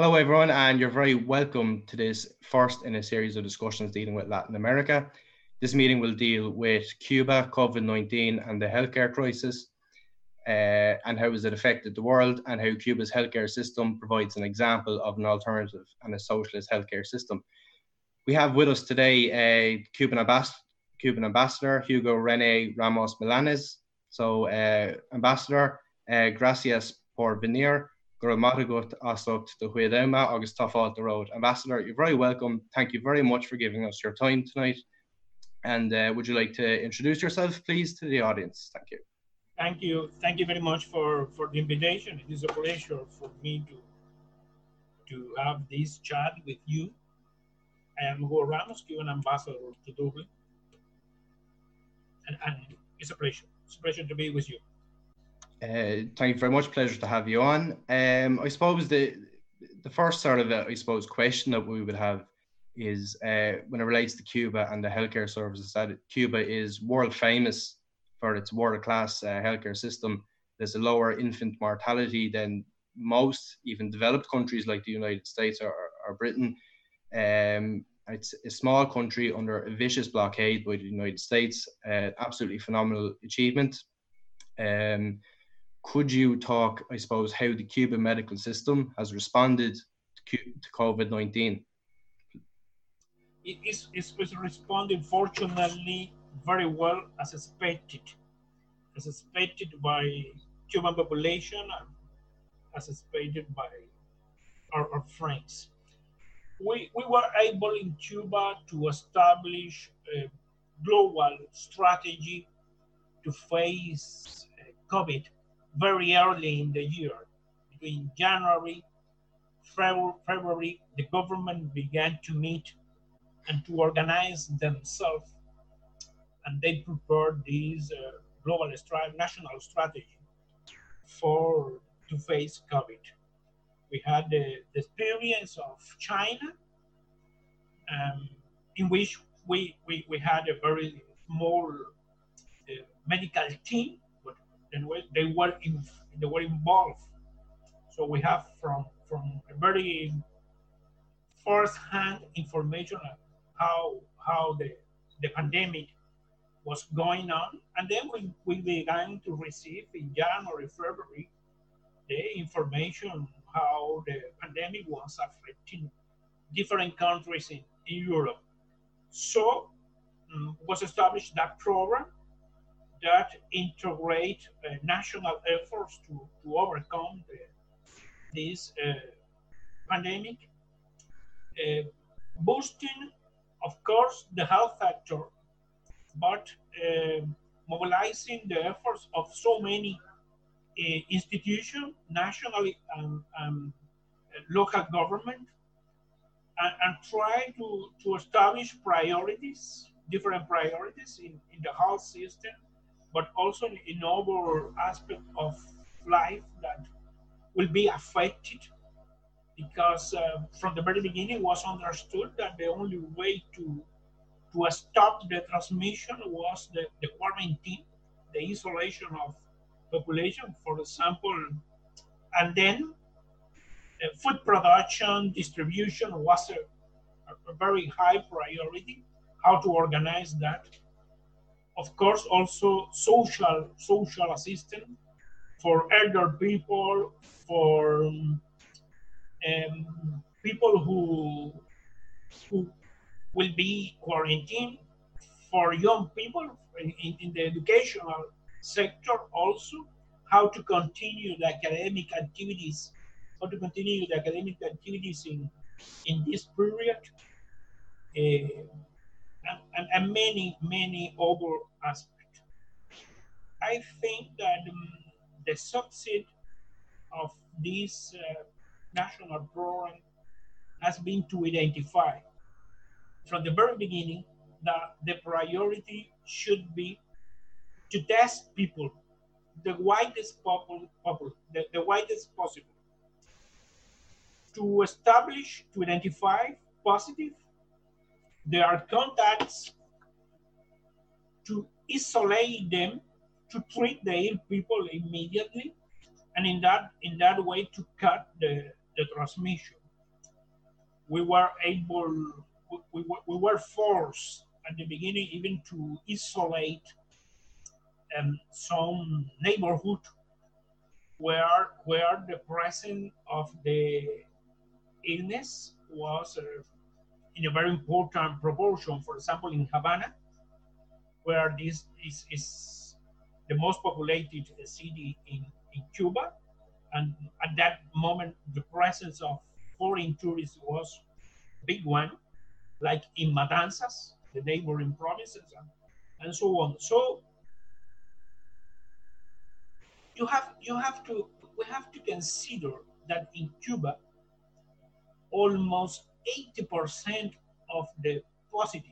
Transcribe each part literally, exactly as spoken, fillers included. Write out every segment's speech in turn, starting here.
Hello, everyone, and you're very welcome to this first in a series of discussions dealing with Latin America. This meeting will deal with Cuba, COVID nineteen, and the healthcare crisis, uh, and how has it affected the world, and how Cuba's healthcare system provides an example of an alternative and a socialist healthcare system. We have with us today a Cuban, ambas- Cuban ambassador, Hugo Rene Ramos Milanes. So, uh, Ambassador, uh, gracias por venir. Ambassador, you're very welcome. Thank you very much for giving us your time tonight. And uh, would you like to introduce yourself, please, to the audience? Thank you. Thank you. Thank you very much for, for the invitation. It is a pleasure for me to to have this chat with you. I am Hugo Ramos, Cuban ambassador to Dublin. And, and it's a pleasure. It's a pleasure to be with you. Uh, thank you very much. Pleasure to have you on. Um, I suppose the the first sort of, uh, I suppose, question that we would have is uh, when it relates to Cuba and the healthcare services, that Cuba is world famous for its world-class uh, healthcare system. There's a lower infant mortality than most, even developed countries like the United States or, or Britain. Um, it's a small country under a vicious blockade by the United States. Uh, absolutely phenomenal achievement. Um, could you talk, I suppose, how the Cuban medical system has responded to, to COVID nineteen? It is it's responding, fortunately, very well as expected, as expected by Cuban population and as expected by our, our friends. We, we were able in Cuba to establish a global strategy to face uh, COVID very early in the year. Between January, February, the government began to meet and to organize themselves, and they prepared this uh, global strat- national strategy for to face COVID. We had the, the experience of China, um, in which we, we, we had a very small uh, medical team, but then they were in, they were involved. So we have from from a very first-hand information of how how the the pandemic was going on, and then we, we began to receive in January, February, the information how the pandemic was affecting different countries in, in Europe. So um, was established that program that integrate uh, national efforts to, to overcome the, this uh, pandemic, uh, boosting, of course, the health sector, but uh, mobilizing the efforts of so many uh, institutions, nationally and, and uh, local government, and, and try to, to establish priorities, different priorities in, in the health system, but also in other aspects of life that will be affected, because uh, from the very beginning was understood that the only way to to stop the transmission was the, the quarantine, the isolation of population, for example, and then uh, food production, distribution was a, a very high priority, how to organize that. Of course, also social social assistance for elder people, for um, um, people who who will be quarantined, for young people in, in the educational sector also, how to continue the academic activities, how to continue the academic activities in, in this period, uh, and, and, and many, many other aspects. I think that um, the success of this uh, national program has been to identify from the very beginning that the priority should be to test people, the widest possible, the, the widest possible, to establish, to identify positive. There are contacts, to isolate them, to treat the ill people immediately, and in that in that way to cut the, the transmission. we were able, we, we, we were forced at the beginning even to isolate um, some neighborhood where where the presence of the illness was uh, in a very important proportion. For example, in Havana, where this is, is the most populated city in, in Cuba, and at that moment the presence of foreign tourists was a big one, like in Matanzas, the neighboring provinces, and, and so on. So you have you have to we have to consider that in Cuba, almost eighty percent of the positive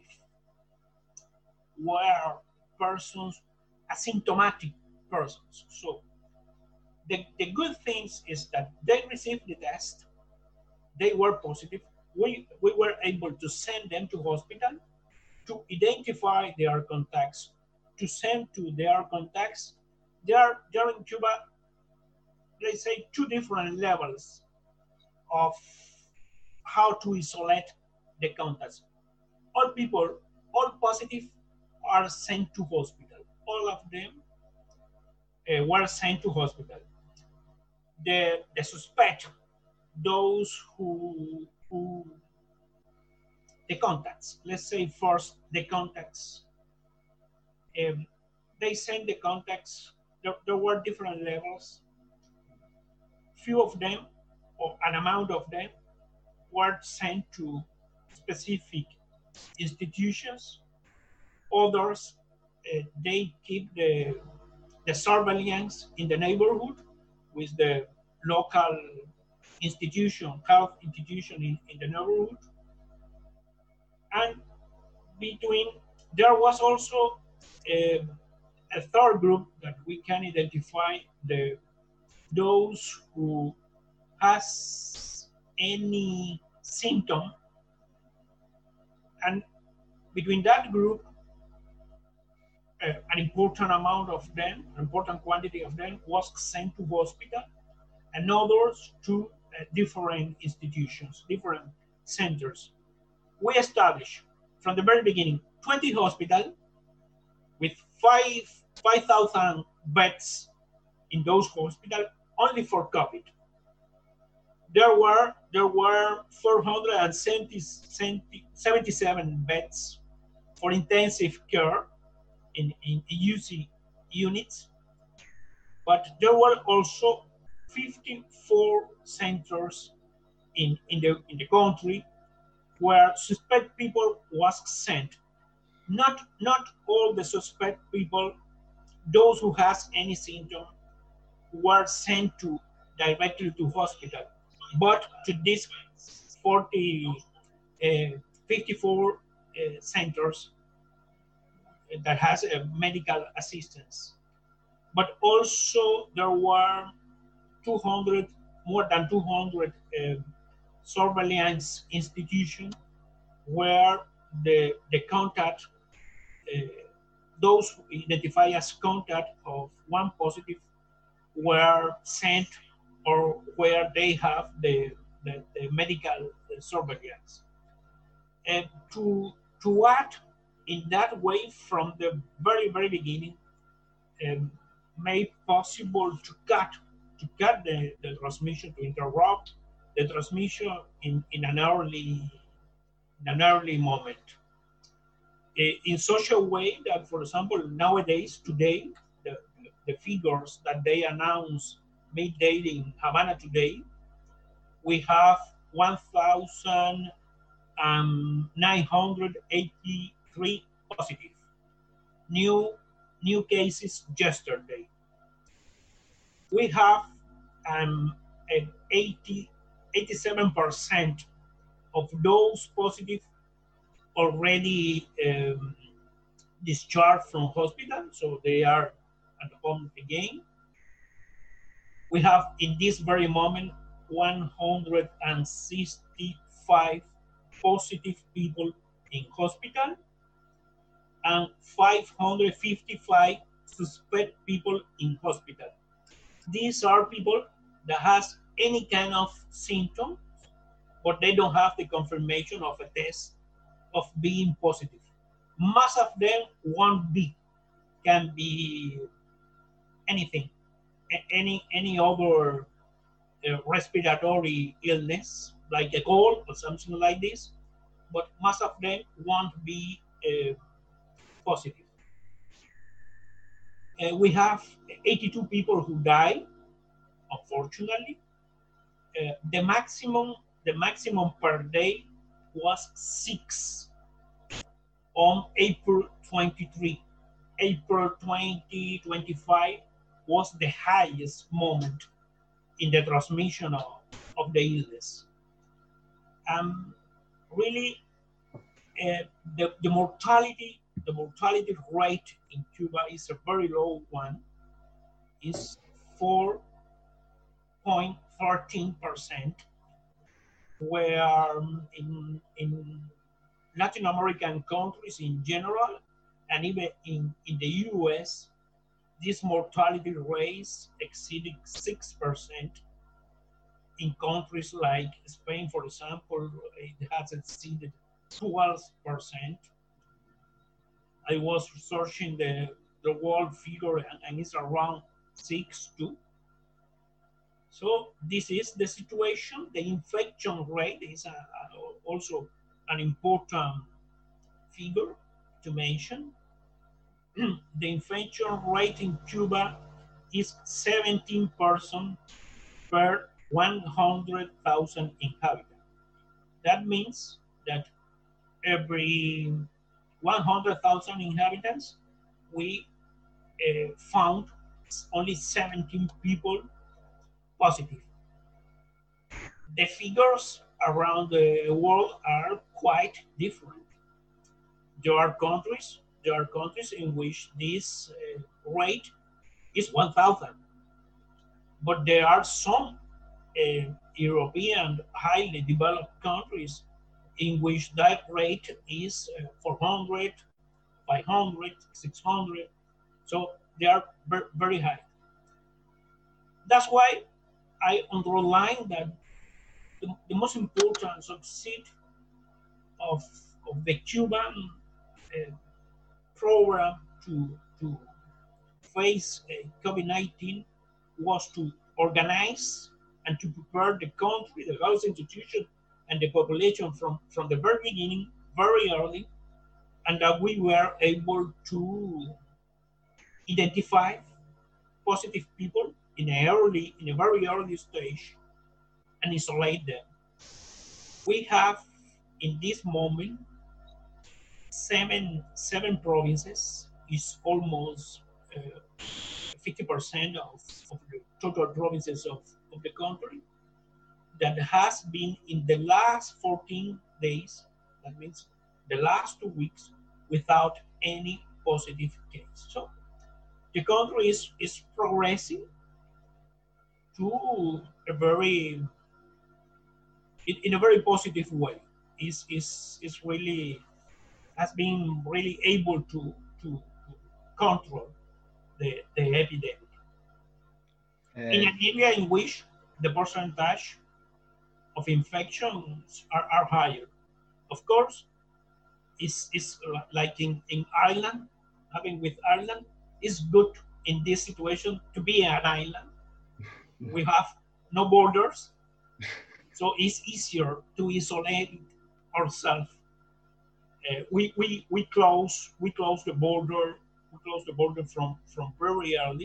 were persons, asymptomatic persons. So the, the good things is that they received the test, they were positive. We, we were able to send them to hospital to identify their contacts, to send to their contacts. There are, there in Cuba, let's say, two different levels of how to isolate the contacts. All people, all positive are sent to hospital. All of them uh, were sent to hospital. The, the suspect, those who, who, the contacts, let's say first the contacts, um, they sent the contacts, there, there were different levels. Few of them, or an amount of them, were sent to specific institutions. Others, uh, they keep the, the surveillance in the neighborhood with the local institution, health institution in, in the neighborhood. And between, there was also a, a third group that we can identify, the those who has any symptom, and between that group, uh, an important amount of them, an important quantity of them was sent to hospital, and others to uh, different institutions, different centers. We established from the very beginning twenty hospitals with five five thousand beds in those hospitals only for COVID. There were there were four hundred seventy-seven beds for intensive care in, in U C units, but there were also fifty-four centers in, in the in the country where suspect people was sent. Not not all the suspect people, those who has any symptom, were sent to directly to hospital, but to these forty, uh, fifty-four uh, centers that has a medical assistance. But also there were two hundred, more than two hundred uh, surveillance institutions where the, the contact, uh, those who identify as contact of one positive were sent, or where they have the, the, the medical surveillance. And to, to act in that way from the very, very beginning, um, made possible to cut to cut the, the transmission, to interrupt the transmission in, in an early in an early moment. Uh, in such a way that, for example, nowadays, today, the, the figures that they announce midday in Havana today, we have one thousand nine hundred eighty-three positive new new cases yesterday. We have um, an eighty, eighty-seven percent of those positive already um, discharged from hospital, so they are at home again. We have in this very moment one hundred sixty-five positive people in hospital and five hundred fifty-five suspect people in hospital. These are people that has any kind of symptom, but they don't have the confirmation of a test of being positive. Most of them won't be, can be anything, any any other uh, respiratory illness like a cold or something like this, but most of them won't be uh, positive. Uh, we have eighty-two people who died, unfortunately. Uh, the maximum the maximum per day was six on April twenty-third. April twenty twenty-five was the highest moment in the transmission of, of the illness. Um, really, uh, the, the mortality the mortality rate in Cuba is a very low one, is four point one four percent, where um, in, in Latin American countries in general, and even in, in the U S, this mortality rate exceeded six percent. In countries like Spain, for example, it has exceeded twelve percent. I was searching the, the world figure, and, and it's around six too. So this is the situation. The infection rate is a, a, also an important figure to mention. The infection rate in Cuba is seventeen persons per one hundred thousand inhabitants. That means that every one hundred thousand inhabitants, we uh, found only seventeen people positive. The figures around the world are quite different. There are countries, there are countries in which this uh, rate is one thousand, but there are some uh, European highly developed countries in which that rate is uh, four hundred, five hundred, six hundred. So they are very high. That's why I underline that the, the most important success of, of the Cuban uh, program to, to face uh, COVID nineteen was to organize and to prepare the country, the health institution, and the population from, from the very beginning, very early, and that we were able to identify positive people in a early, in a very early stage, and isolate them. We have in this moment seven seven provinces. Is almost uh, fifty percent of, of the total provinces of, of the country that has been in the last fourteen days, that means the last two weeks, without any positive case. So the country is, is progressing to a very, in, in a very positive way. Is is is really has been really able to to, to control the, the epidemic. In Uh, an area in which the percentage of infections are, are higher. Of course, it's, it's like in, in Ireland, having with Ireland, it's good in this situation to be an island. We have no borders, so it's easier to isolate ourselves. Uh, we, we, we close we close the border we close the border from, from very early,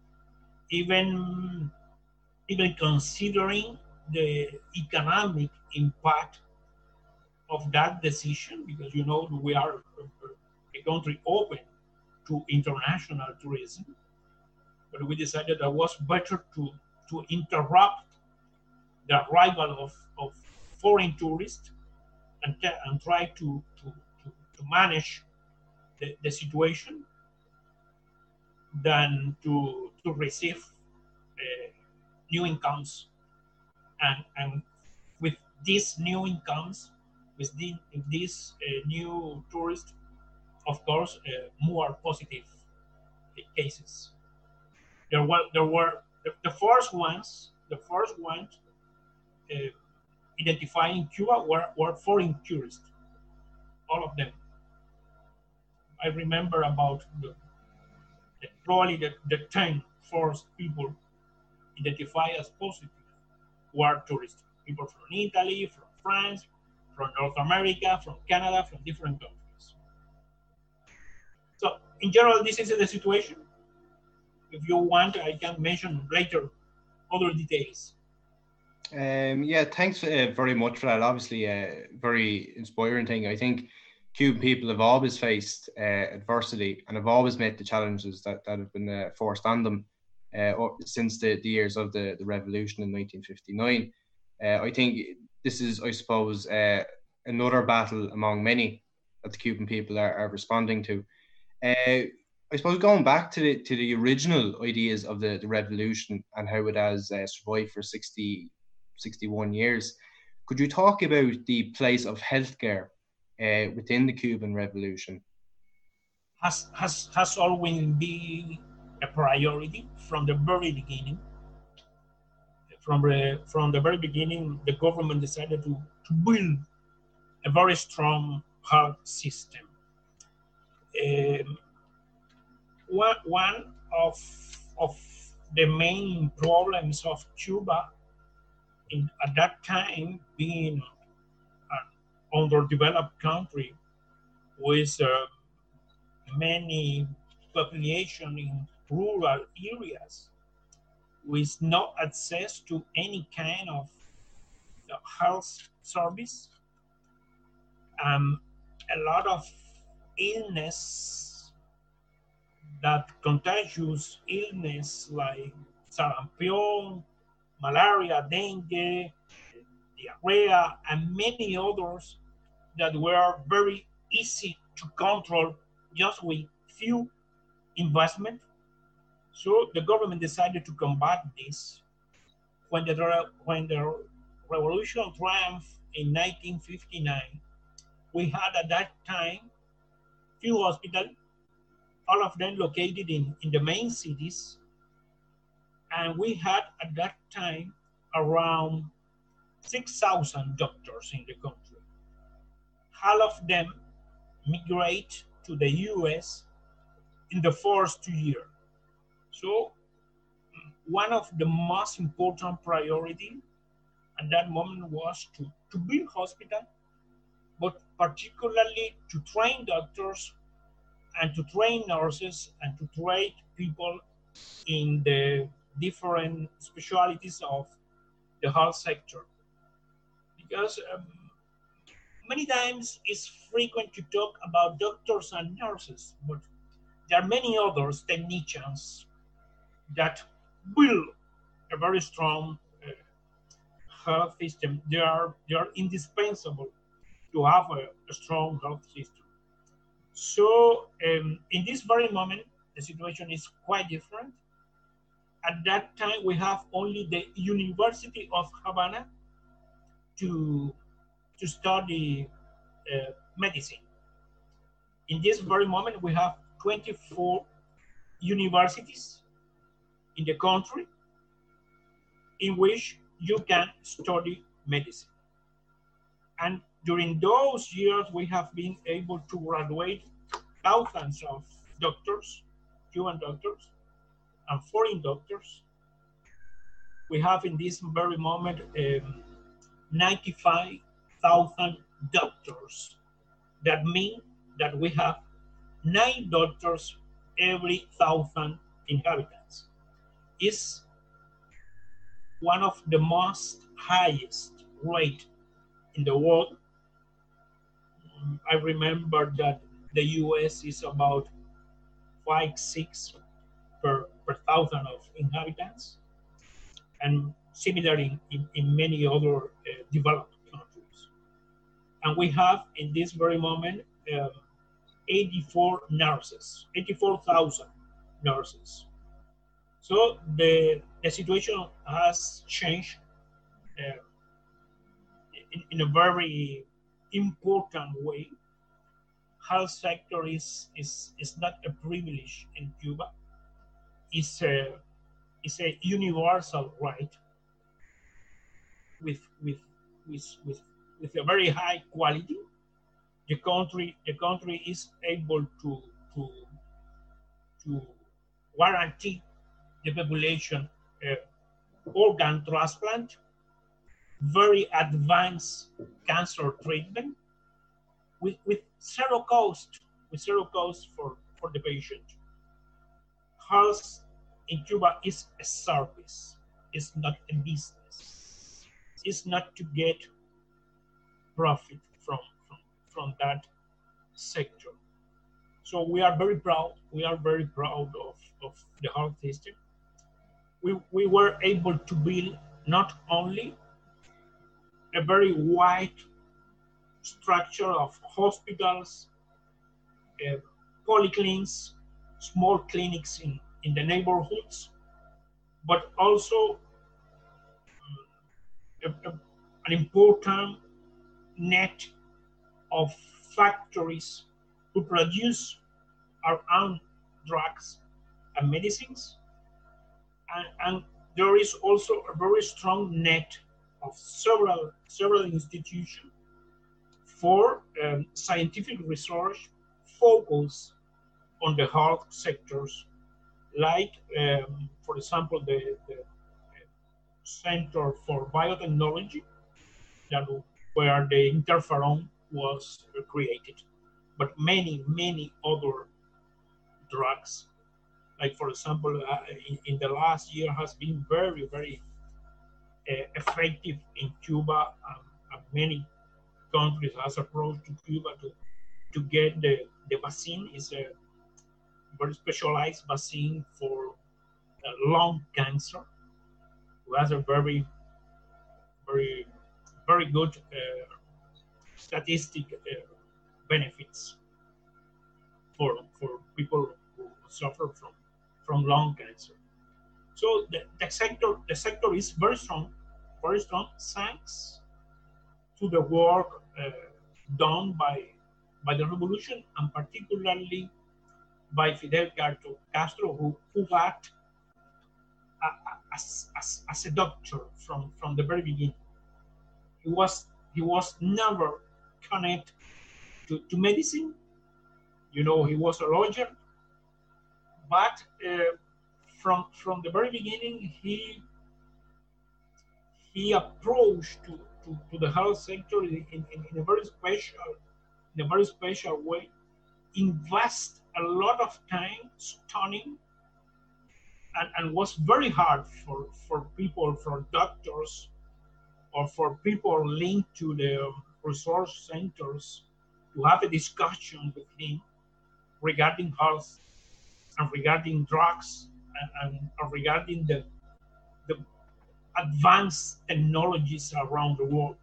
even even considering the economic impact of that decision, because you know we are a country open to international tourism, but we decided that it was better to, to interrupt the arrival of, of foreign tourists and, and try to, to, to, to manage the, the situation than to, to receive uh, new incomes. And, and with these new incomes, with the, these uh, new tourists, of course, uh, more positive cases. There were there were the, the first ones. The first ones uh, identifying Cuba were, were foreign tourists, all of them. I remember about the, the probably the, the ten first people identified as positive were tourists, people from Italy, from France, from North America, from Canada, from different countries. So in general, this is the situation. If you want, I can mention later other details. Um, yeah, thanks uh, very much for that. Obviously, a very inspiring thing. I think Cuban people have always faced uh, adversity and have always met the challenges that, that have been uh, forced on them uh, since the, the years of the, the revolution in nineteen fifty-nine. Uh, I think this is, I suppose, uh, another battle among many that the Cuban people are, are responding to. Uh, I suppose going back to the to the original ideas of the, the revolution and how it has uh, survived for sixty, sixty-one years, could you talk about the place of healthcare uh, within the Cuban Revolution? Has, has, has always been a priority from the very beginning. From the, from the very beginning, the government decided to, to build a very strong health system. Um, one, one of, of the main problems of Cuba in, at that time being an underdeveloped country with uh, many population in rural areas with no access to any kind of health service, um, a lot of illness, that contagious illness like sarampion, malaria, dengue, diarrhea, and many others that were very easy to control just with few investment. So the government decided to combat this. When the, when the revolution triumphed in nineteen fifty-nine, we had at that time few hospitals, all of them located in, in the main cities. And we had at that time around six thousand doctors in the country. Half of them migrate to the U S in the first two years. So one of the most important priority at that moment was to, to build hospital, but particularly to train doctors and to train nurses and to train people in the different specialties of the health sector. Because um, many times it's frequent to talk about doctors and nurses, but there are many others technicians that build a very strong uh, health system. They are, they are indispensable to have a, a strong health system. So um, in this very moment, the situation is quite different. At that time, we have only the University of Havana to, to study uh, medicine. In this very moment, we have twenty-four universities in the country in which you can study medicine. And during those years, we have been able to graduate thousands of doctors, Cuban doctors, and foreign doctors. We have in this very moment um, ninety-five thousand doctors. That means that we have nine doctors every thousand inhabitants. It's one of the most highest rate in the world. I remember that the U S is about five, six per, per thousand of inhabitants, and similar in, in, in many other uh, developed countries. And we have in this very moment um, eighty-four nurses, eighty-four thousand nurses. So the, the situation has changed uh, in, in a very important way. Health sector is, is, is not a privilege in Cuba. It's a, it's a universal right with, with with, with, with a very high quality. The country the country is able to to to guarantee the population uh, organ transplant, very advanced cancer treatment with, with zero cost, with zero cost for, for the patient. Health in Cuba is a service, it's not a business. It's not to get profit from, from, from that sector. So we are very proud. We are very proud of, of the health system. We, we were able to build not only a very wide structure of hospitals, uh, polyclinics, small clinics in, in the neighborhoods, but also um, a, a, an important net of factories who produce our own drugs and medicines. And, and there is also a very strong net of several, several institutions for um, scientific research focused on the health sectors, like, um, for example, the, the Center for Biotechnology, that, where the interferon was created, but many, many other drugs, like, for example, uh, in, in the last year has been very, very uh, effective in Cuba. Um, and many countries has approached to Cuba to, to get the, the vaccine. Is a very specialized vaccine for uh, lung cancer. It has a very, very, very good uh, statistic uh, benefits for, for people who suffer from, from lung cancer. So the, the sector the sector is very strong, very strong thanks to the work uh, done by by the revolution, and particularly by Fidel Castro, who, who got as, as, as a doctor from, from the very beginning. He was he was never connected to, to medicine. You know, he was a lawyer, but uh, from from the very beginning, he he approached to, to, to the health sector in, in, in a very special in a very special way, invest a lot of time studying, and, and was very hard for, for people, for doctors, or for people linked to the resource centers to have a discussion with him regarding health and regarding drugs and, and regarding the, the advanced technologies around the world.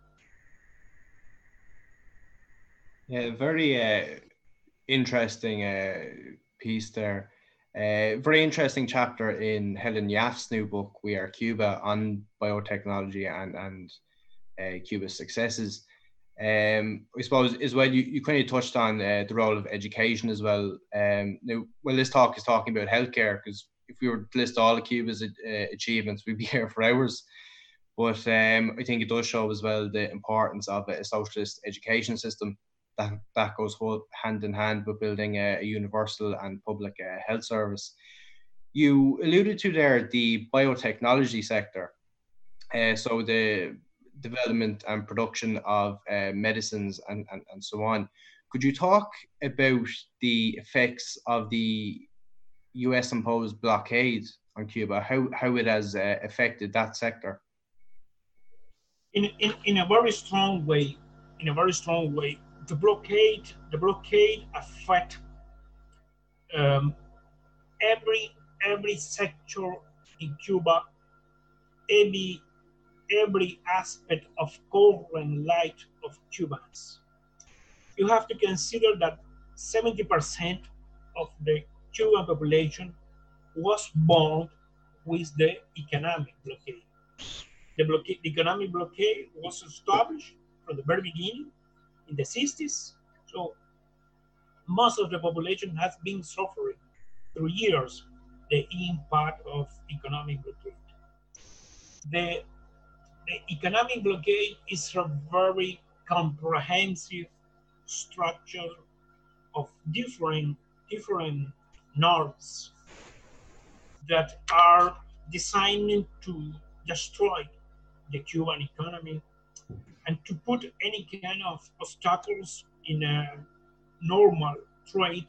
Yeah, very uh, interesting uh, piece there. Uh, very interesting chapter in Helen Yaff's new book, We Are Cuba, on biotechnology and, and uh, Cuba's successes. Um, I suppose as well, you, you kind of touched on uh, the role of education as well. Um, now, well, this talk is talking about healthcare, because if we were to list all of Cuba's uh, achievements, we'd be here for hours. But um, I think it does show as well the importance of a socialist education system that, that goes hand in hand with building a, a universal and public uh, health service. You alluded to there the biotechnology sector. Uh, so the development and production of uh, medicines and, and, and so on. Could you talk about the effects of the U S imposed blockade on Cuba, how, how it has uh, affected that sector? In, in, in a very strong way, in a very strong way, the blockade, the blockade affect um, every, every sector in Cuba, every, every aspect of current life of Cubans. You have to consider that seventy percent of the Cuban population was born with the economic blockade. The, blockade, the economic blockade was established from the very beginning in the sixties. So most of the population has been suffering through years the impact of economic blockade. The, the economic blockade is a very comprehensive structure of different different norms that are designed to destroy the Cuban economy and to put any kind of obstacles in a normal trade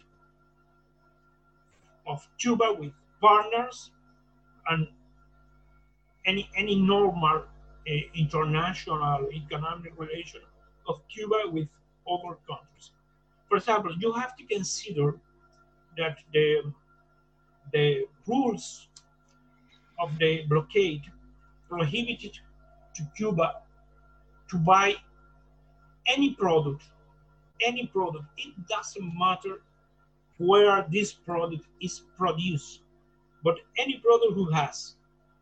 of Cuba with partners and any any normal uh, international economic relation of Cuba with other countries. For example, you have to consider that the the rules of the blockade prohibited to Cuba to buy any product, any product. It doesn't matter where this product is produced, but any product who has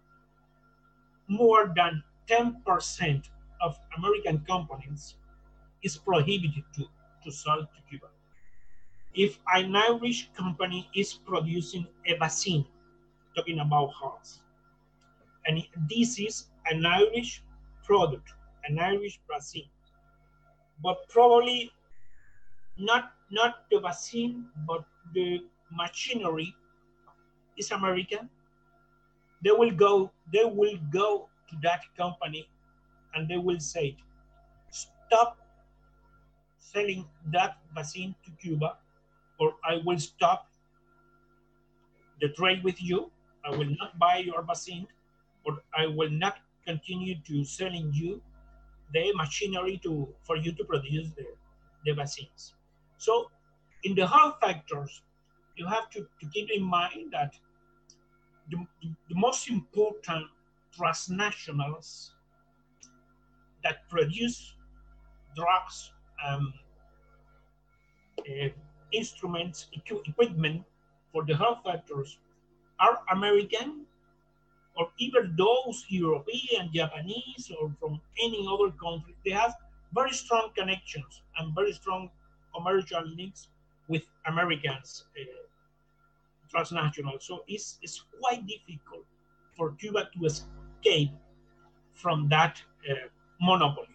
more than ten percent of American components is prohibited to, to sell to Cuba. If an Irish company is producing a vaccine, talking about hearts, and this is an Irish product, an Irish vaccine, but probably not not the vaccine, but the machinery is American, they will go they will go to that company and they will say, stop selling that vaccine to Cuba, or I will stop the trade with you. I will not buy your vaccine, or I will not continue to selling you the machinery to for you to produce the, the vaccines. So in the health factors, you have to, to keep in mind that the, the most important transnationals that produce drugs, um, uh, instruments, equ equipment for the health factors are American, or even those European, Japanese, or from any other country. They have very strong connections and very strong commercial links with Americans, uh, transnational. So it's, it's quite difficult for Cuba to escape from that uh, monopoly.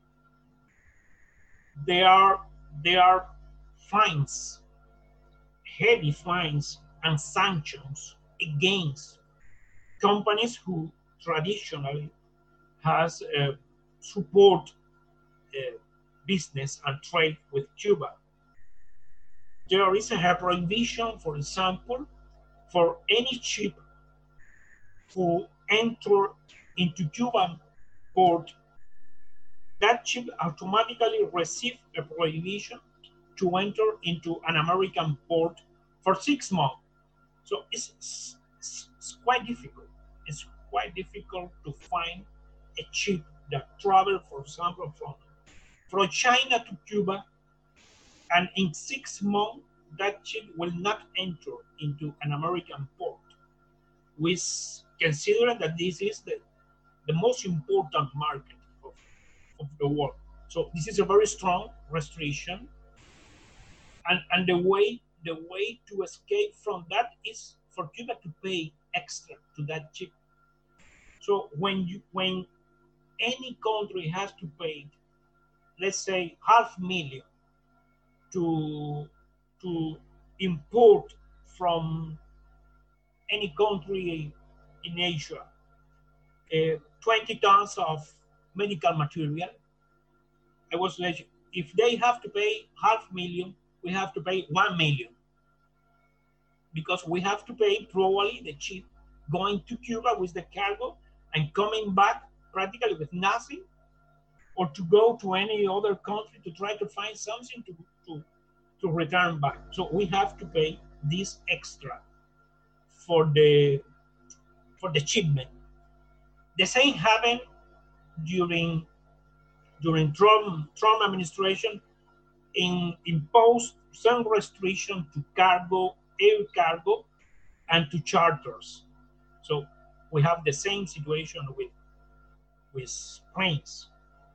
There are, there are fines, heavy fines and sanctions against companies who traditionally has uh, support uh, business and trade with Cuba. There is a prohibition, for example, for any ship who enter into Cuban port, that ship automatically receive a prohibition to enter into an American port for six months. So it's, it's, it's quite difficult. It's quite difficult to find a ship that travel, for example, from, from China to Cuba, and in six months, that ship will not enter into an American port. We consider that this is the, the most important market of, of the world. So this is a very strong restriction. And, and the way the way to escape from that is for Cuba to pay extra to that ship. So when you when any country has to pay, let's say half million to to import from any country in Asia uh, twenty tons of medical material, I was like, if they have to pay half million, we have to pay one million, because we have to pay probably the ship going to Cuba with the cargo and coming back practically with nothing, or to go to any other country to try to find something to, to, to return back. So we have to pay this extra for the for the shipment. The same happened during during Trump Trump administration, in imposed some restriction to cargo, air cargo, and to charters. So we have the same situation with with planes.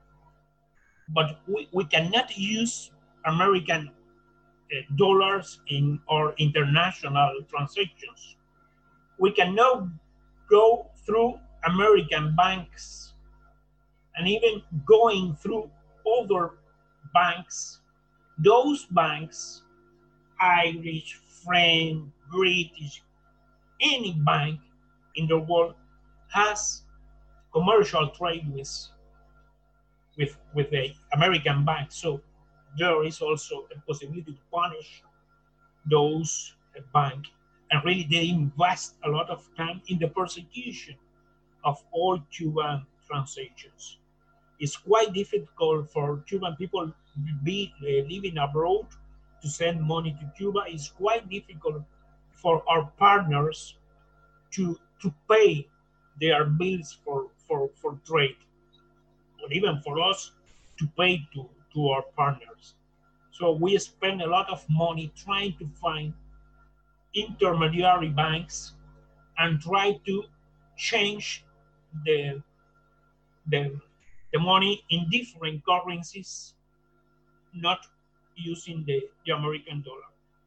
But we, we cannot use American uh, dollars in our international transactions. We cannot go through American banks and even going through other banks. Those banks, Irish, French, British, any bank in the world has commercial trade with with with the American bank. So there is also a possibility to punish those uh, bank, and really they invest a lot of time in the persecution of all Cuban transactions. It's quite difficult for Cuban people be uh, living abroad to send money to Cuba. It's quite difficult for our partners to to pay their bills for, for, for trade, or even for us to pay to, to our partners. So we spend a lot of money trying to find intermediary banks and try to change the, the, the money in different currencies, not using the, the American dollar.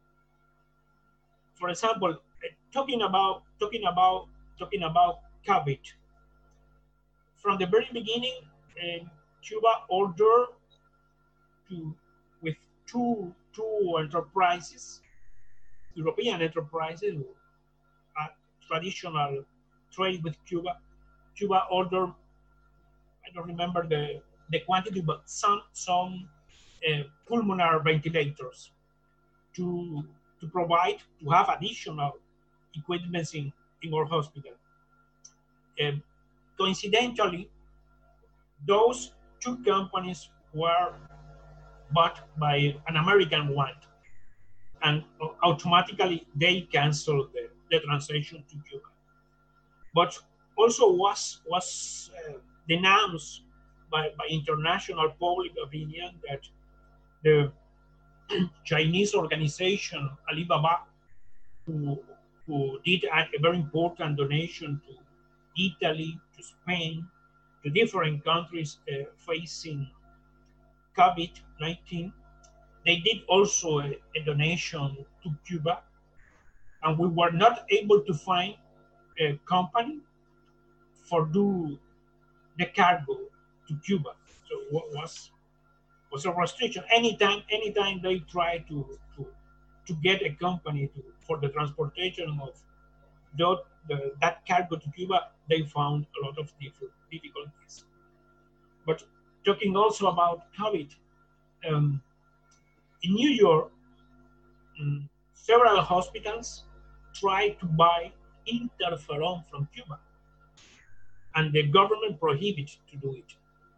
For example, eh, talking about talking about talking about COVID, from the very beginning, uh, Cuba ordered to with two two enterprises, European enterprises, uh, traditional trade with Cuba. Cuba ordered, I don't remember the, the quantity, but some some uh, pulmonary ventilators to to provide to have additional equipment in, in our hospital. Um, coincidentally, those two companies were bought by an American one, and automatically they canceled the, the transaction to Cuba. But also was was uh, denounced by, by international public opinion that the Chinese organization Alibaba, who, who did a, a very important donation to Italy, to Spain, to different countries uh, facing COVID nineteen, they did also a, a donation to Cuba, and we were not able to find a company for do the cargo to Cuba. So what was was a restriction. Anytime, anytime they try to to, to get a company to, for the transportation of that, the, that cargo to Cuba, they found a lot of difficulties. But talking also about COVID, um, in New York, um, several hospitals tried to buy interferon from Cuba, and the government prohibited to do it.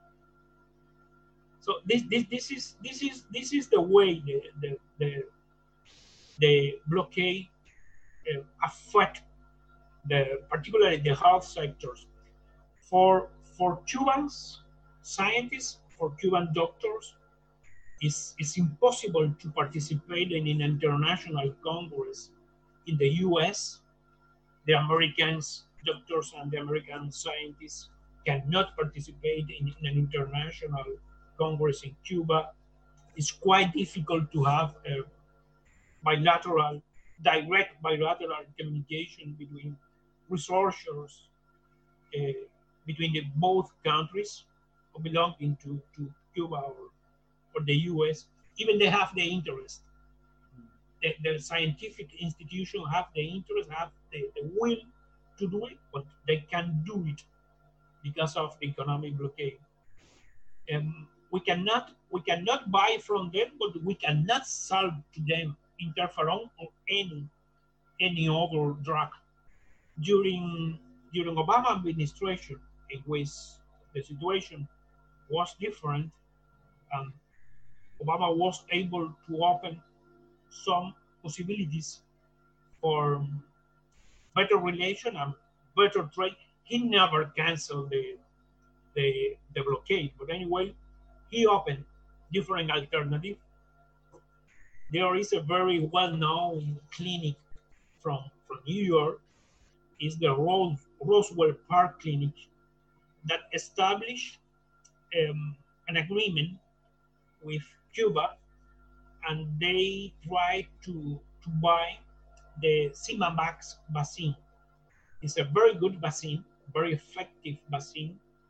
So this this, this is this is this is the way the the, the, the blockade uh, affect the particularly the health sectors. For for Cubans, scientists, for Cuban doctors, it's, it's impossible to participate in an international congress in the U S. The Americans, doctors and the American scientists cannot participate in, in an international congress in Cuba. It's quite difficult to have a bilateral, direct bilateral communication between researchers uh, between the both countries belonging to, to Cuba or, or the U S. Even they have the interest. The, the scientific institution have the interest, have the, the will to do it, but they can't do it because of the economic blockade. And we cannot we cannot buy from them, but we cannot sell to them interferon or any any other drug. During during Obama administration, in which the situation was different, and Obama was able to open some possibilities for better relation and better trade. He never canceled the, the, the blockade, but anyway, he opened different alternatives. There is a very well-known clinic from, from New York, is the Rose, Roswell Park Clinic, that established um, an agreement with Cuba, and they try to, to buy the Sinovac vaccine. It's a very good vaccine, very effective vaccine,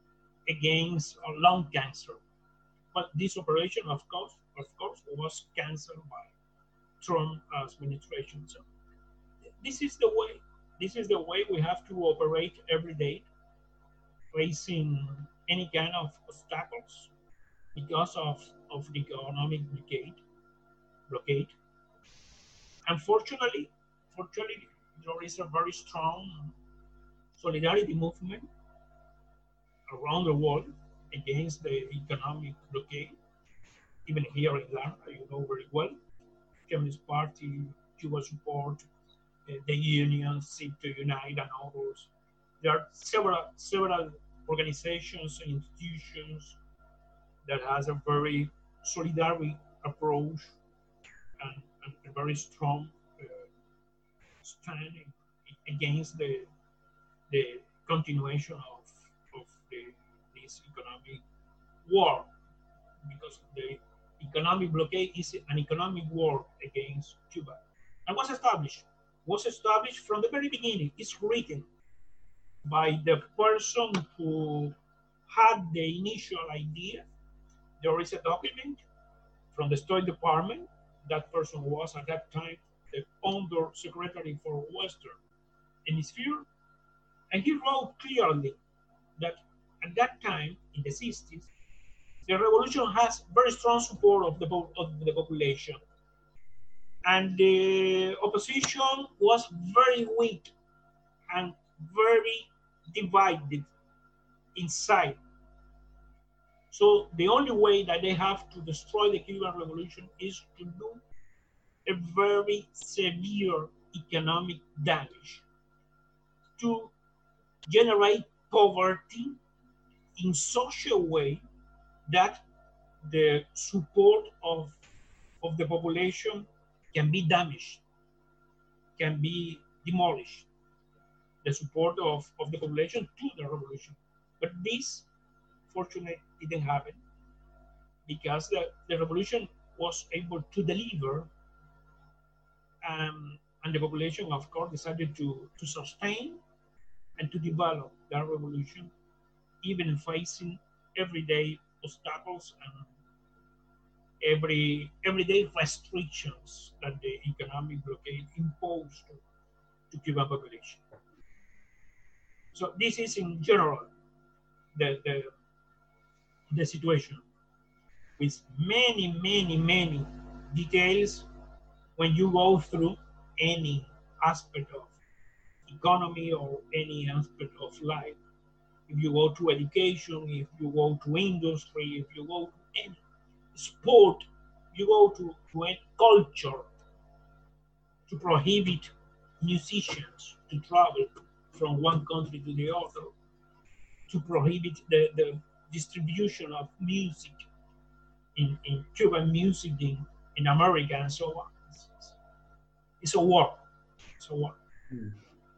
against uh, lung cancer. But this operation, of course, of course, was canceled by Trump administration. So this is the way. This is the way we have to operate every day, facing any kind of obstacles because of, of the economic blockade. blockade. Unfortunately, fortunately, there is a very strong solidarity movement around the world against the economic blockade. Even here in Ghana, you know very well, Communist Party, Cuba Support, uh, the Union, Seek to Unite, and others. There are several several organizations and institutions that has a very solidary approach and, and a very strong uh, stand against the the continuation of, of the, this economic war, because the economic blockade is an economic war against Cuba. And was established, was established from the very beginning. It's written by the person who had the initial idea. There is a document from the State Department. That person was at that time the Under Secretary for Western Hemisphere, and he wrote clearly that at that time in the sixties, the revolution has very strong support of the of the population, and the opposition was very weak and very divided inside. So the only way that they have to destroy the Cuban Revolution is to do a very severe economic damage, to generate poverty in such a way that the support of, of the population can be damaged, can be demolished, the support of, of the population to the revolution. But this, fortunately, didn't happen because the, the revolution was able to deliver, um, and the population, of course, decided to, to sustain and to develop that revolution, even facing everyday obstacles and every everyday restrictions that the economic blockade imposed to Cuban population. So this is in general the, the, the situation, with many, many, many details when you go through any aspect of economy or any aspect of life. If you go to education, if you go to industry, if you go to any sport, you go to, to any culture, to prohibit musicians to travel from one country to the other, to prohibit the, the distribution of music in, in Cuban music in, in America and so on. It's, it's a war. It's a war. Hmm.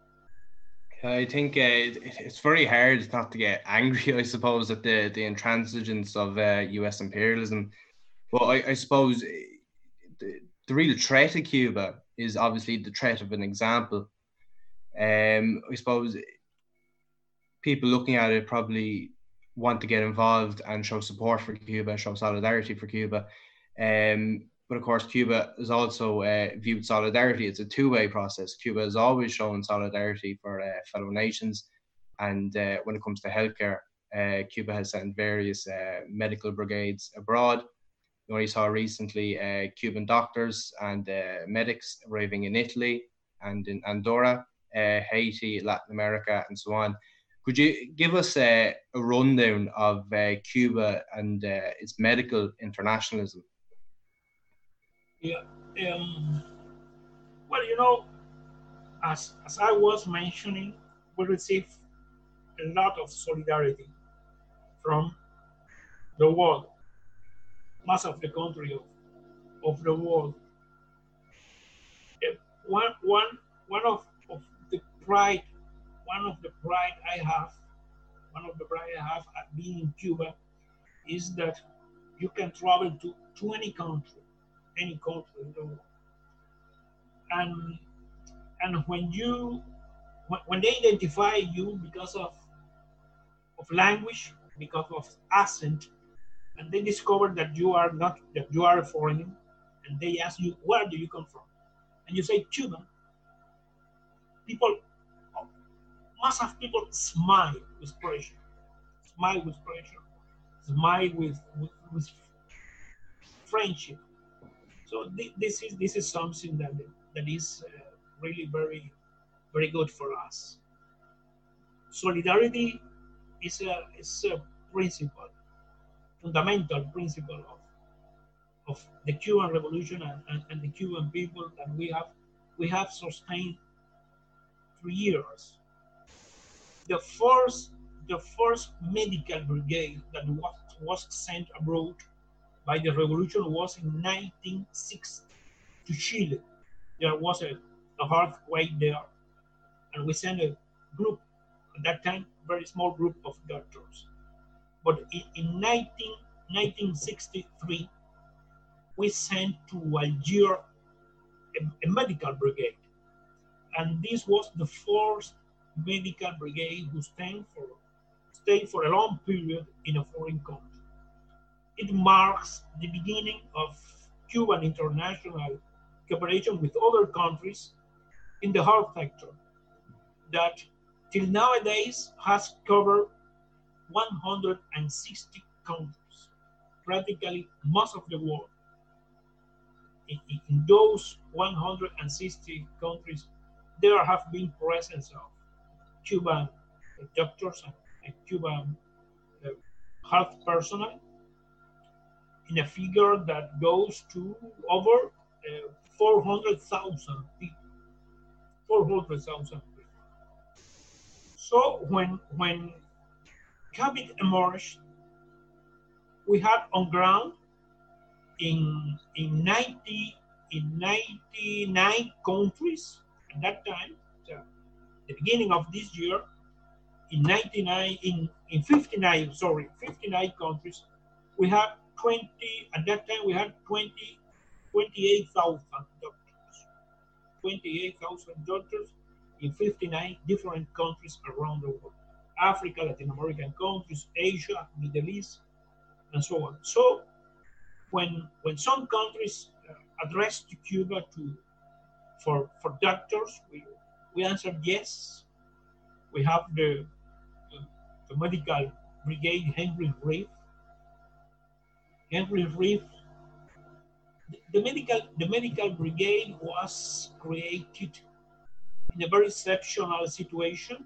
I think uh, it, it's very hard not to get angry, I suppose, at the, the intransigence of uh, U S imperialism. But I, I suppose the, the real threat of Cuba is obviously the threat of an example. Um, I suppose people looking at it probably want to get involved and show support for Cuba, show solidarity for Cuba. Um, but of course, Cuba is also uh, viewed solidarity. It's a two-way process. Cuba has always shown solidarity for uh, fellow nations. And uh, when it comes to healthcare, uh, Cuba has sent various uh, medical brigades abroad. You only saw recently uh, Cuban doctors and uh, medics arriving in Italy and in Andorra, uh, Haiti, Latin America, and so on. Could you give us a, a rundown of uh, Cuba and uh, its medical internationalism? Yeah. Um, well, you know, as, as I was mentioning, we receive a lot of solidarity from the world, most of the country of, of the world. Uh, One, one, one of, of the pride, one of the pride I have, one of the pride I have at being in Cuba is that you can travel to, to any country, any country in the world. And and when you when, when they identify you because of of language, because of accent, and they discover that you are not that you are a foreigner, and they ask you where do you come from, and you say Cuban. People, most of people smile with pleasure, smile with pleasure, smile with with, with friendship. So th- this is this is something that that is uh, really very very good for us. Solidarity is a is a principle, fundamental principle of, of the Cuban Revolution and, and, and the Cuban people that we have we have sustained through years. The first the first medical brigade that was, was sent abroad by the revolution was in nineteen sixty to Chile. There was a, a earthquake there, and we sent a group at that time, very small group of doctors. But in, in nineteen, nineteen sixty-three, we sent to Algiers a, a medical brigade, and this was the first medical brigade who stayed for stayed for a long period in a foreign country. It marks the beginning of Cuban international cooperation with other countries in the health sector that till nowadays has covered one hundred sixty countries, practically most of the world. In, in those one hundred sixty countries, there have been presence of Cuban doctors and, and Cuban uh, health personnel in a figure that goes to over uh, four hundred thousand people. four hundred thousand people. So when when COVID emerged, we had on ground in in ninety in ninety-nine countries at that time. So the beginning of this year, in ninety-nine in in fifty-nine sorry fifty-nine countries, we had twenty at that time we had twenty twenty-eight thousand doctors, twenty-eight thousand doctors in fifty-nine different countries around the world: Africa, Latin American countries, Asia, Middle East, and so on. So when when some countries uh, addressed to Cuba to for for doctors, we we answered yes. We have the the, the medical brigade Henry Reef. Henry Reef. The, the medical the medical brigade was created in a very exceptional situation.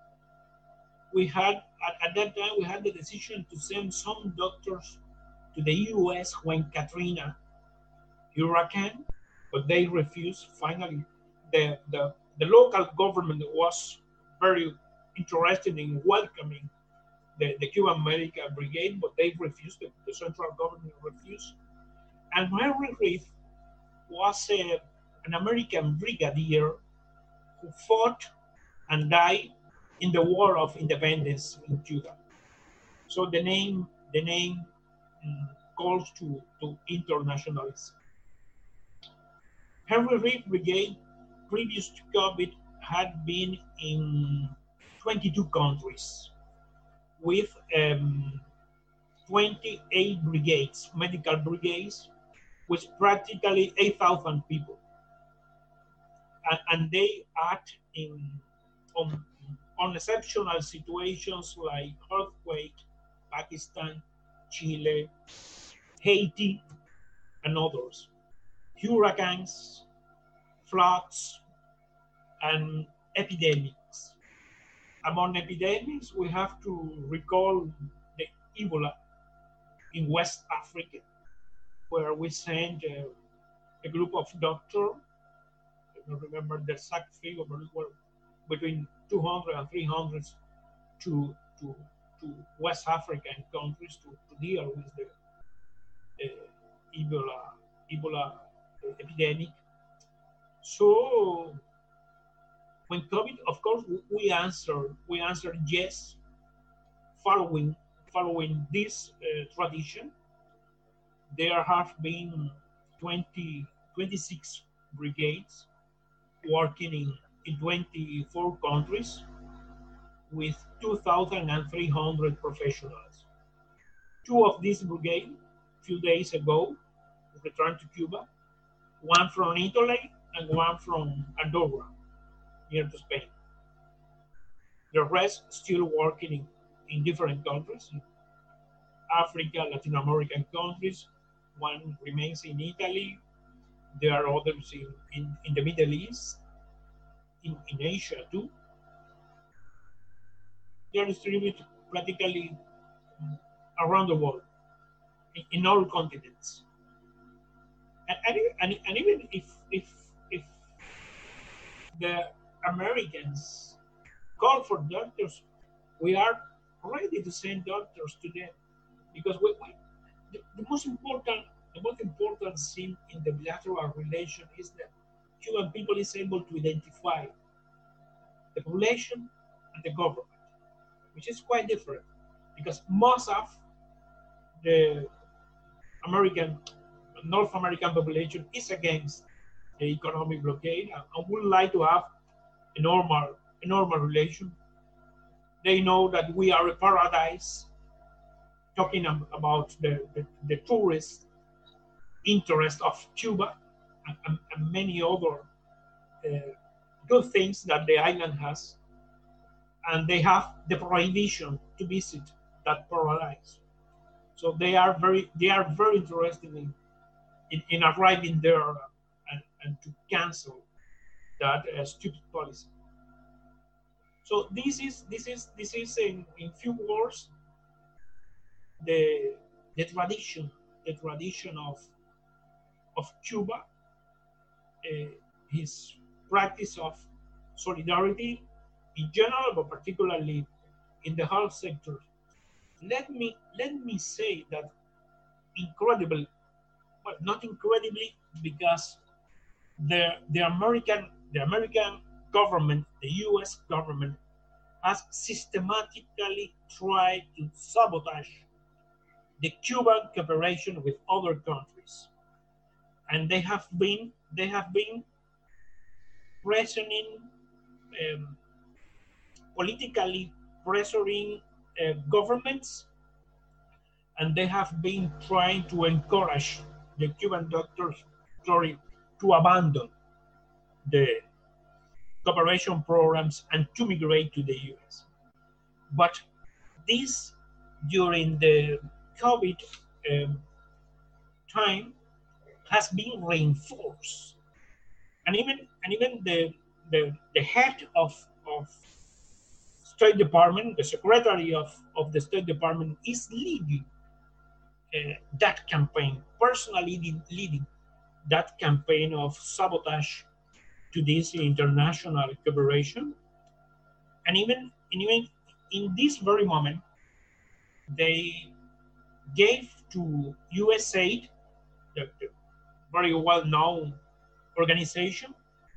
We had at, at that time we had the decision to send some doctors to the U S when Katrina hurricane, but they refused. Finally, the, the, the local government was very interested in welcoming the, the Cuban Medical Brigade, but they refused. The, the central government refused. And Henry Reef was a, an American brigadier who fought and died in the War of Independence in Cuba. So the name the name mm, calls to, to internationalism. Henry Reef Brigade, previous to COVID, had been in twenty-two countries with um, twenty-eight brigades, medical brigades, with practically eight thousand people. And, and they act in on, on exceptional situations like earthquake, Pakistan, Chile, Haiti, and others, hurricanes, floods, and epidemics. Among epidemics, we have to recall the Ebola in West Africa, where we sent uh, a group of doctors. I don't remember the exact figure, but it was between two hundred and three hundred to, to, to West African countries to, to deal with the uh, Ebola, Ebola epidemic. So when COVID, of course, we answered we answered yes, following following this uh, tradition. There have been twenty, twenty-six brigades working in, in twenty-four countries with two thousand three hundred professionals. Two of these brigades, a few days ago, returned to Cuba, one from Italy and one from Andorra, near to Spain. The rest still working in, in different countries, in Africa, Latin American countries. One remains in Italy. There are others in, in, in the Middle East, in, in Asia too. They are distributed practically around the world, in, in all continents. And, and, and, and even if, if, if the Americans call for doctors, we are ready to send doctors to them because we, we, the, the most important the most important thing in the bilateral relation is that Cuban people is able to identify the population and the government, which is quite different because most of the American North American population is against the economic blockade and would like to have a normal a normal relation. They know that we are a paradise, talking about the, the, the tourist interest of Cuba and, and, and many other uh, good things that the island has. And they have the prohibition to visit that paradise. So they are very they are very interested in, in, in arriving there and, and to cancel that uh, stupid policy. So this is this is this is in, in few words the the tradition the tradition of of Cuba, uh, his practice of solidarity in general, but particularly in the health sector. Let me let me say that incredible, well, not incredibly, because the the American the American government, the U S government, has systematically tried to sabotage the Cuban cooperation with other countries, and they have been they have been pressuring um, politically pressuring uh, governments, and they have been trying to encourage the Cuban doctors sorry, to abandon the cooperation programs and to migrate to the U S. But this during the COVID um, time has been reinforced, and even and even the the, the head of, of State Department, the Secretary of, of the State Department is leading uh, that campaign, personally leading that campaign of sabotage to this international cooperation. And even, and even in this very moment, they gave to U S A I D, the, the very well-known organization,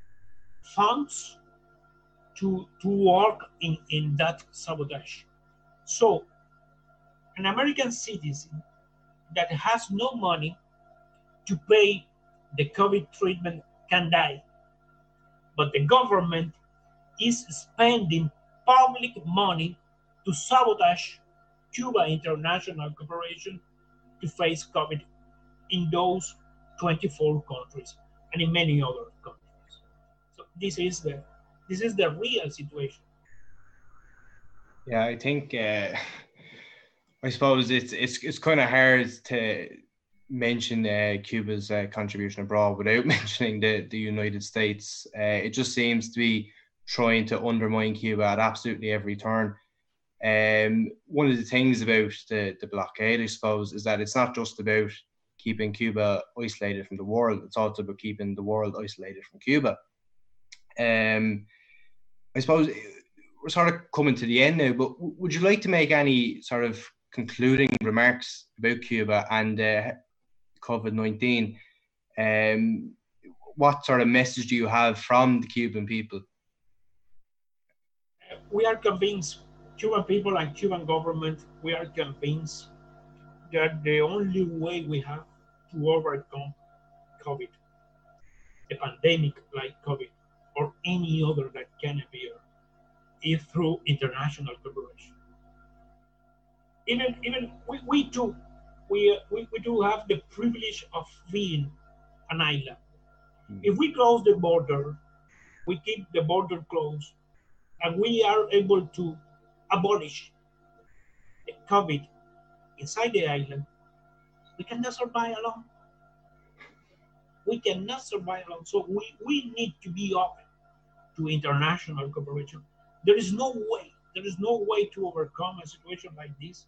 funds to, to work in, in that sabotage. So an American citizen that has no money to pay the COVID treatment can die. But the government is spending public money to sabotage Cuba international cooperation to face COVID in those twenty-four countries and in many other countries. So this is the this is the real situation. Yeah, I think uh, I suppose it's it's it's kind of hard to mention uh, Cuba's uh, contribution abroad without mentioning the the United States. Uh, it just seems to be trying to undermine Cuba at absolutely every turn. Um, one of the things about the, the blockade, I suppose, is that it's not just about keeping Cuba isolated from the world, it's also about keeping the world isolated from Cuba. Um, I suppose we're sort of coming to the end now, but would you like to make any sort of concluding remarks about Cuba and uh, COVID nineteen? Um, what sort of message do you have from the Cuban people? We are convinced, Cuban people and Cuban government, we are convinced that the only way we have to overcome COVID, a pandemic like COVID, or any other that can appear, is through international cooperation. even even we, we too we, we we do have the privilege of being an island. Mm. If we close the border, we keep the border closed, and we are able to abolish the COVID inside the island, we cannot survive alone. We cannot survive alone. So we, we need to be open to international cooperation. There is no way, there is no way to overcome a situation like this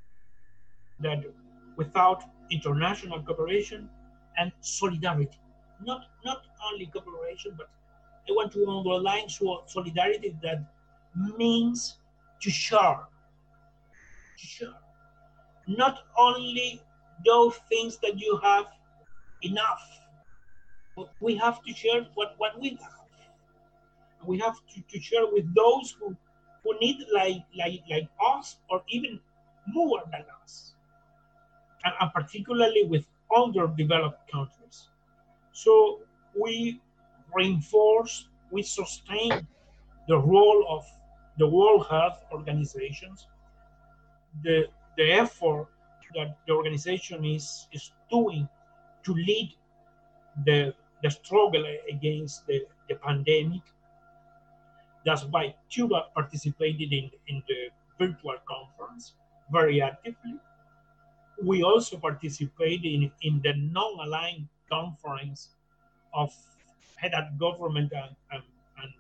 that without international cooperation and solidarity. Not not only cooperation, but I want to underline solidarity that means to share, to share. Not only those things that you have enough, but we have to share what, what we have. We have to, to share with those who, who need like, like, like us or even more than us. And, and particularly with underdeveloped countries. So we reinforce, we sustain the role of the World Health Organizations, the, the effort that the organization is, is doing to lead the, the struggle against the, the pandemic. That's why Cuba participated in, in the virtual conference very actively. We also participated in, in the non-aligned conference of head of government and, and, and,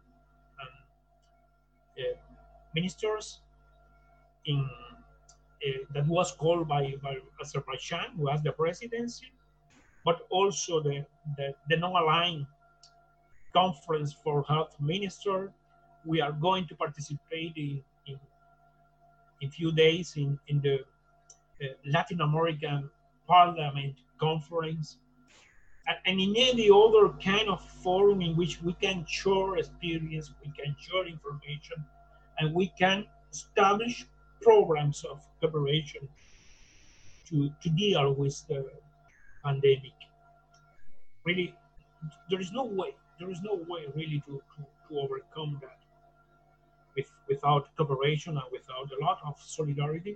and uh, ministers in uh, that was called by, by Azerbaijan, who has the presidency, but also the, the, the non-aligned conference for health minister. We are going to participate in, in, in few days in, in the uh, Latin American Parliament conference, and, and in any other kind of forum in which we can share experience, we can share information, and we can establish programs of cooperation to, to deal with the pandemic. Really, there is no way, there is no way really to, to, to overcome that with, without cooperation and without a lot of solidarity.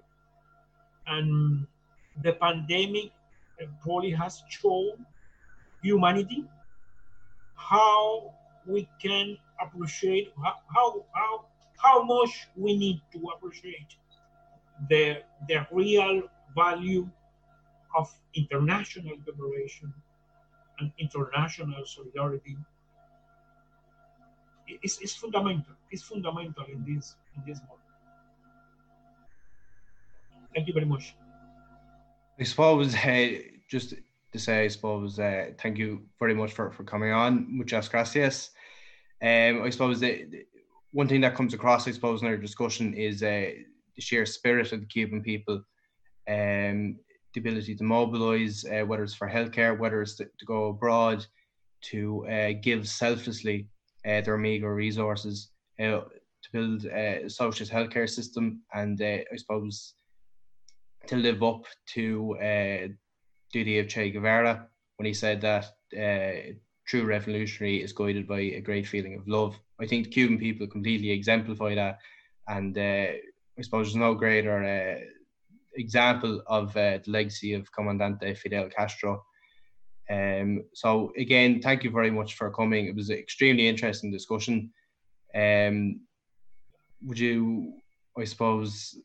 And the pandemic probably has shown humanity how we can appreciate how, how, how, how much we need to appreciate the, the real value of international cooperation and international solidarity. It's, it's fundamental. It's fundamental in this in this moment. Thank you very much. I suppose uh, just to say, I suppose uh, thank you very much for, for coming on. Muchas gracias. Um, I suppose the, the one thing that comes across, I suppose, in our discussion is uh, the sheer spirit of the Cuban people, um, the ability to mobilize, uh, whether it's for healthcare, whether it's to, to go abroad, to uh, give selflessly uh, their meager resources uh, to build a socialist healthcare system, and uh, I suppose to live up to uh, duty of Che Guevara when he said that uh, true revolutionary is guided by a great feeling of love. I think the Cuban people completely exemplify that, and uh, I suppose there's no greater uh, example of uh, the legacy of Comandante Fidel Castro. Um, so again, thank you very much for coming. It was an extremely interesting discussion. Um, would you, I suppose,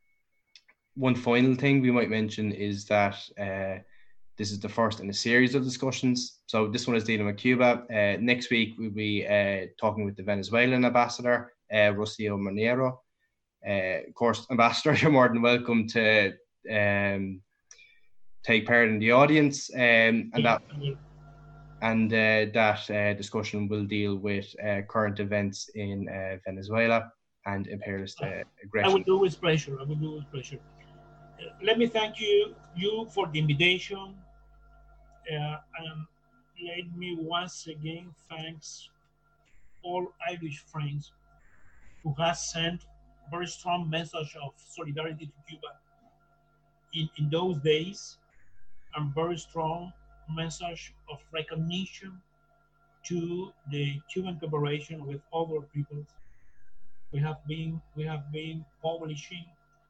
one final thing we might mention is that uh, this is the first in a series of discussions. So this one is dealing with Cuba. Uh, next week, we'll be uh, talking with the Venezuelan ambassador, uh, Rocio Monero. Uh, of course, ambassador, you're more than welcome to um, take part in the audience. Um, and that, and uh, that uh, discussion will deal with uh, current events in uh, Venezuela and imperialist uh, aggression. I will do with pleasure. I will do with pleasure. Uh, let me thank you, you for the invitation. Uh, and let me once again thanks all Irish friends who has sent a very strong message of solidarity to Cuba in, in those days, and very strong message of recognition to the Cuban cooperation with other peoples. We have been we have been publishing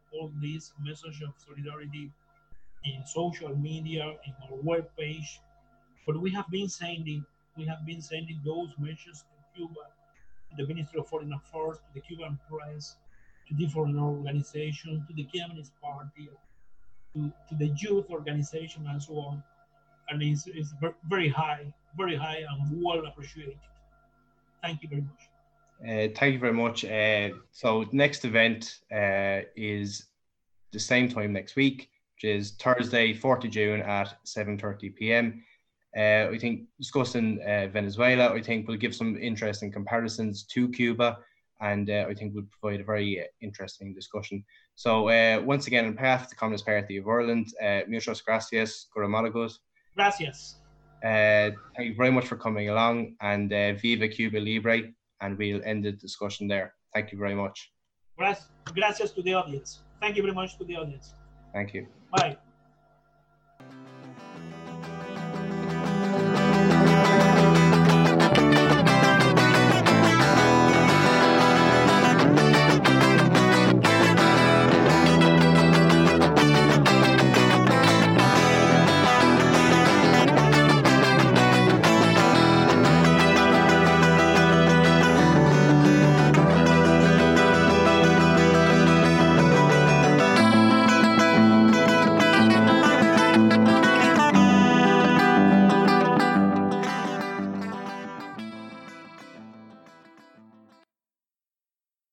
all this message of solidarity in social media, in our webpage. But we have been sending, we have been sending those messages to Cuba, to the Ministry of Foreign Affairs, to the Cuban press, to different organizations, to the Communist Party, to, to the youth organization, and so on. And it's, it's very high, very high, and well appreciated. Thank you very much. Uh, thank you very much. Uh, so next event uh, is the same time next week, which is Thursday, fourth of June at seven thirty p m. Uh, I think discussing uh, Venezuela, I think will give some interesting comparisons to Cuba, and uh, I think will provide a very uh, interesting discussion. So uh, once again, on behalf of the Communist Party of Ireland, uh, muchas gracias, Guatemala. Gracias. Uh, thank you very much for coming along, and uh, Viva Cuba Libre, and we'll end the discussion there. Thank you very much. Gracias to the audience. Thank you very much to the audience. Thank you. Bye.